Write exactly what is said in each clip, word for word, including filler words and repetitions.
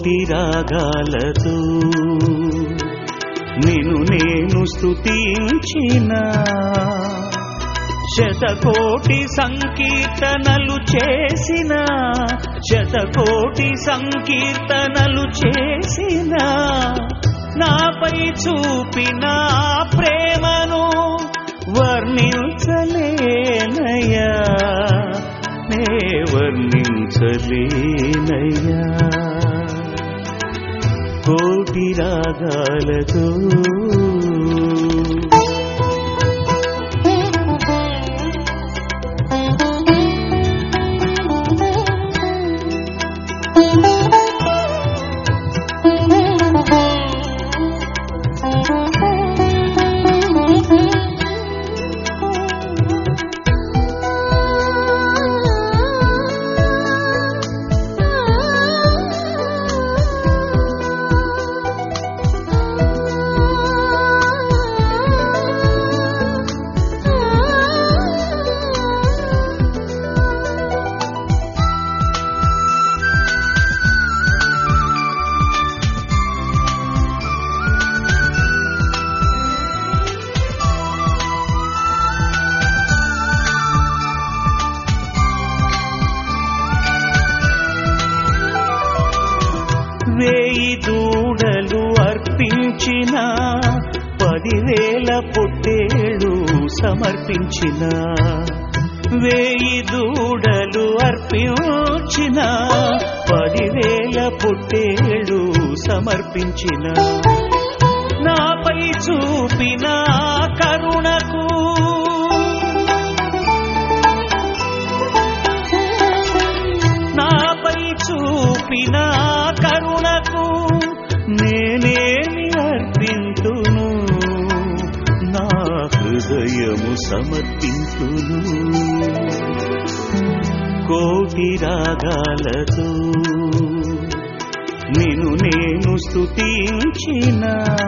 కోటి రాగాలతో నిన్ను నేను స్తుతించిన శతకోటి సంకీర్తనలు చేసిన శతకోటి సంకీర్తనలు చేసిన నాపై చూపిన ప్రేమను వర్ణించలేనయ్యా నే వర్ణించలేనయ్యా కోటి రాగాలతో వేయి దూడలు అర్పించిన పదివేల పొట్టేళ్ళు సమర్పించిన వేయి దూడలు అర్పించిన పదివేల పొట్టేళ్ళు సమర్పించిన నాపై చూపిన కరుణకు నాపై చూపిన కరుణకు నేనేమి అర్పింతును నా హృదయము సమర్పింతును కోటి రాగాలతో నిన్ను నేను స్తుతించిన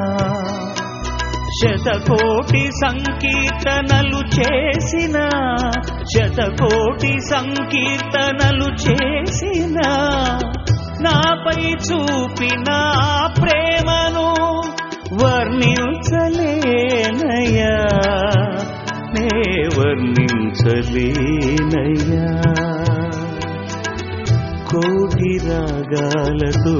శతకోటి సంకీర్తనలు చేసిన శతకోటి సంకీర్తనలు చేసిన నాపై చూపిన ప్రేమను వర్ణించలేనయ్యా నే వర్ణించలేనయ్యా కోటి రాగాలతో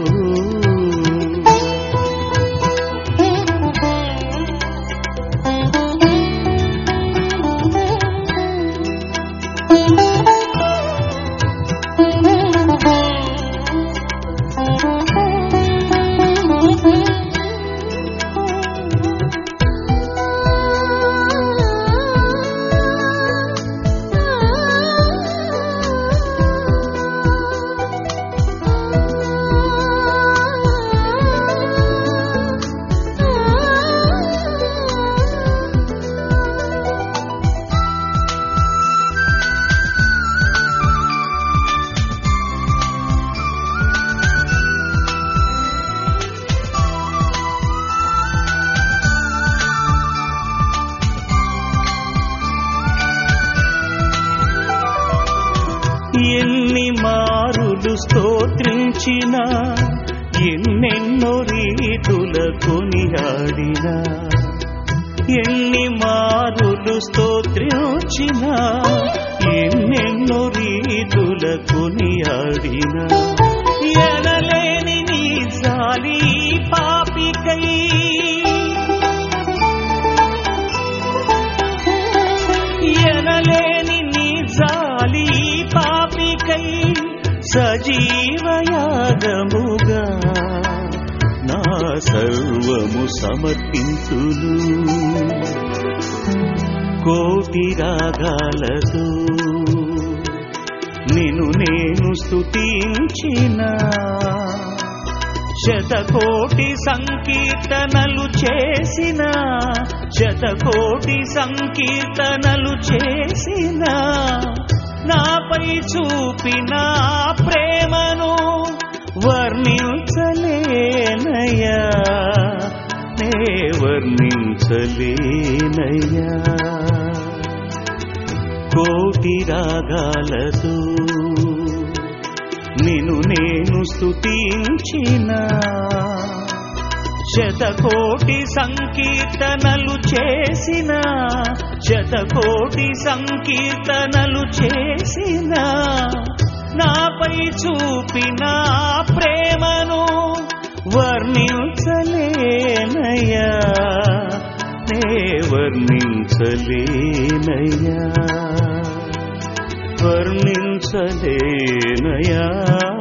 ఎన్ని మారులు స్తోత్రించిన ఎన్నెన్నో రీతుల కొనియాడిన ఎన్ని మారులు స్తోత్రించిన ఎన్నెన్నో రీతుల కొనియాడిన ఎనలేని నీ జాలి పాపికై ఎనలేని నీ జాలి పాపికై సజీవయాగముగా నా సర్వము సమర్పించును కోటి రాగాలతో నిన్ను నేను స్తుతించిన శతకోటి సంకీర్తనలు చేసిన శతకోటి సంకీర్తనలు చేసిన నాపై చూపిన ప్రేమను వర్ణించలేనయ్యా నే వర్ణించలేనయ్యా కోటి రాగాలతో నిన్ను నేను స్తుతించిన శతకోటి సంకీర్తనలు చేసిన శతకోటి సంకీర్తనలు చేసిన నాపై చూపిన ప్రేమను వర్ణించలేనయ్యా నే వర్ణించలేనయ్యా వర్ణించలేనయ్యా